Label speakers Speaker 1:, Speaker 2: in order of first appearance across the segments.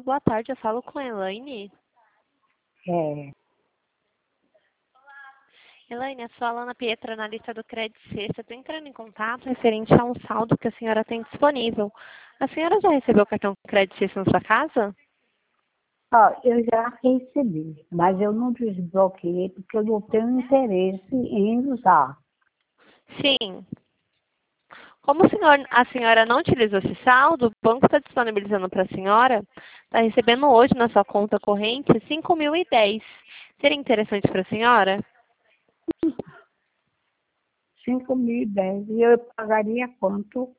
Speaker 1: boa tarde, eu falo com a Elaine.
Speaker 2: É,
Speaker 1: Elaine, eu sou a Alana Pietra, analista do Credit Suisse. Eu estou entrando em contato referente a um saldo que a senhora tem disponível. A senhora já recebeu o cartão Credit Suisse na sua casa?
Speaker 2: eu já recebi, mas eu não desbloqueei porque eu não tenho interesse em usar.
Speaker 1: Sim. Como a senhora não utilizou esse saldo, o banco está disponibilizando para a senhora, está recebendo hoje na sua conta corrente 5.010. Seria interessante para a senhora?
Speaker 2: 5.010 e eu pagaria quanto?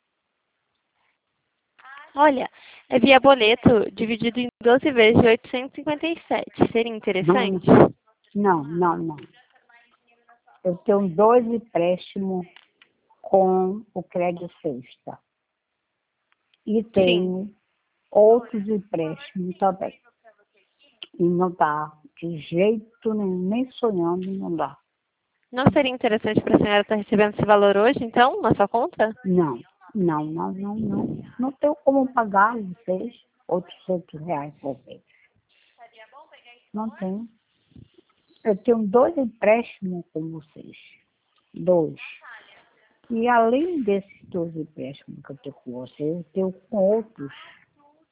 Speaker 1: Olha, é via boleto, dividido em 12 vezes de 857. Seria
Speaker 2: Não,
Speaker 1: interessante?
Speaker 2: não. Eu tenho 2 empréstimos com o Crédito Sexta e
Speaker 1: Sim.
Speaker 2: tenho outros empréstimos também. E não dá, de jeito nenhum, nem sonhando não dá.
Speaker 1: Não seria interessante para a senhora estar recebendo esse valor hoje, então, na sua conta?
Speaker 2: Não. Não tenho como pagar vocês R$ 800 por mês. Não tenho. Eu tenho 2 empréstimos com vocês. 2. E além desses 2 empréstimos que eu tenho com vocês, eu tenho com outros